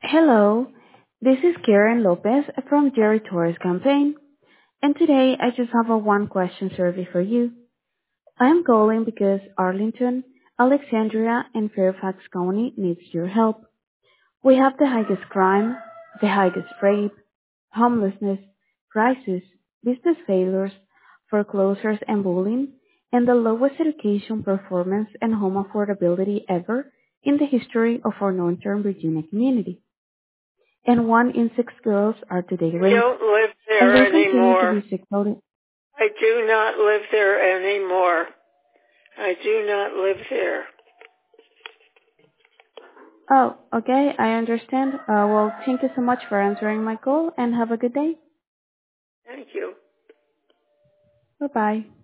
Hello, this is Karen Lopez from Jerry Torres campaign, and today I just have a one question survey for you. I am calling because Arlington, Alexandria, and Fairfax County needs your help. We have the highest crime, the highest rape, homelessness, crisis, business failures, foreclosures and bullying, and the lowest education performance and home affordability ever in the history of our Northern Virginia community. And 1 in 6 girls are today I raped don't live and there will continue to anymore. be sexually. I do not live there anymore. I do not live there. Oh, okay, I understand. Well, thank you so much for answering my call and have a good day. Thank you. Bye-bye.